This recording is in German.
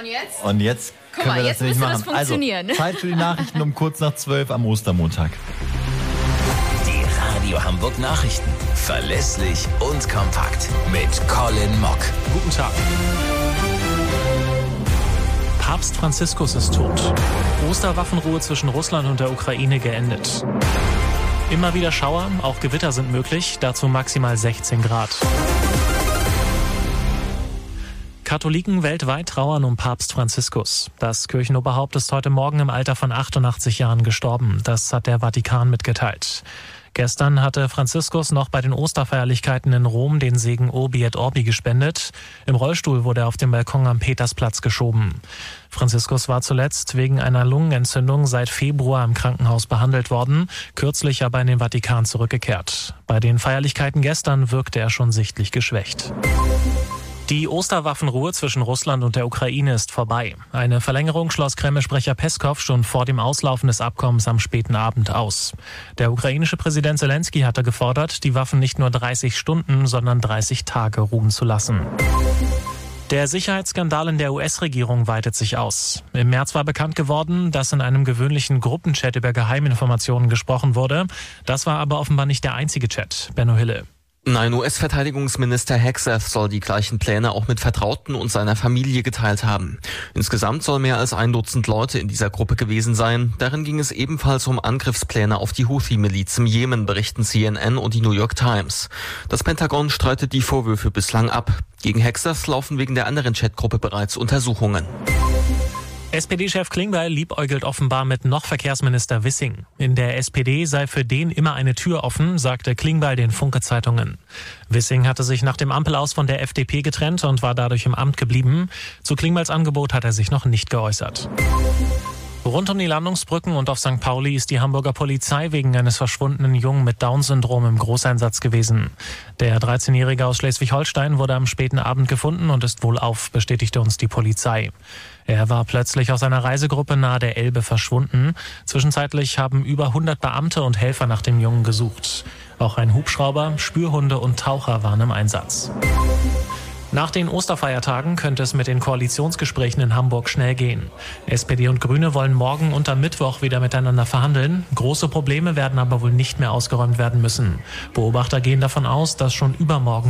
Und jetzt Guck können mal, wir jetzt das nicht müsste machen. das funktionieren. Also, Zeit für die Nachrichten um kurz nach 12 am Ostermontag. Die Radio Hamburg Nachrichten. Verlässlich und kompakt. Mit Colin Mock. Guten Tag. Papst Franziskus ist tot. Osterwaffenruhe zwischen Russland und der Ukraine geendet. Immer wieder Schauer, auch Gewitter sind möglich, dazu maximal 16 Grad. Katholiken weltweit trauern um Papst Franziskus. Das Kirchenoberhaupt ist heute Morgen im Alter von 88 Jahren gestorben. Das hat der Vatikan mitgeteilt. Gestern hatte Franziskus noch bei den Osterfeierlichkeiten in Rom den Segen Urbi et Orbi gespendet. Im Rollstuhl wurde er auf dem Balkon am Petersplatz geschoben. Franziskus war zuletzt wegen einer Lungenentzündung seit Februar im Krankenhaus behandelt worden, kürzlich aber in den Vatikan zurückgekehrt. Bei den Feierlichkeiten gestern wirkte er schon sichtlich geschwächt. Die Osterwaffenruhe zwischen Russland und der Ukraine ist vorbei. Eine Verlängerung schloss Kreml-Sprecher Peskow schon vor dem Auslaufen des Abkommens am späten Abend aus. Der ukrainische Präsident Zelensky hatte gefordert, die Waffen nicht nur 30 Stunden, sondern 30 Tage ruhen zu lassen. Der Sicherheitsskandal in der US-Regierung weitet sich aus. Im März war bekannt geworden, dass in einem gewöhnlichen Gruppenchat über Geheiminformationen gesprochen wurde. Das war aber offenbar nicht der einzige Chat. Benno Hille. Nein, US-Verteidigungsminister Hegseth soll die gleichen Pläne auch mit Vertrauten und seiner Familie geteilt haben. Insgesamt soll mehr als 1 Dutzend Leute in dieser Gruppe gewesen sein. Darin ging es ebenfalls um Angriffspläne auf die Houthi-Miliz im Jemen, berichten CNN und die New York Times. Das Pentagon streitet die Vorwürfe bislang ab. Gegen Hegseth laufen wegen der anderen Chatgruppe bereits Untersuchungen. SPD-Chef Klingbeil liebäugelt offenbar mit noch Verkehrsminister Wissing. In der SPD sei für den immer eine Tür offen, sagte Klingbeil den Funke-Zeitungen. Wissing hatte sich nach dem Ampelaus von der FDP getrennt und war dadurch im Amt geblieben. Zu Klingbeils Angebot hat er sich noch nicht geäußert. Rund um die Landungsbrücken und auf St. Pauli ist die Hamburger Polizei wegen eines verschwundenen Jungen mit Down-Syndrom im Großeinsatz gewesen. Der 13-Jährige aus Schleswig-Holstein wurde am späten Abend gefunden und ist wohlauf, bestätigte uns die Polizei. Er war plötzlich aus einer Reisegruppe nahe der Elbe verschwunden. Zwischenzeitlich haben über 100 Beamte und Helfer nach dem Jungen gesucht. Auch ein Hubschrauber, Spürhunde und Taucher waren im Einsatz. Nach den Osterfeiertagen könnte es mit den Koalitionsgesprächen in Hamburg schnell gehen. SPD und Grüne wollen morgen und am Mittwoch wieder miteinander verhandeln. Große Probleme werden aber wohl nicht mehr ausgeräumt werden müssen. Beobachter gehen davon aus, dass schon übermorgen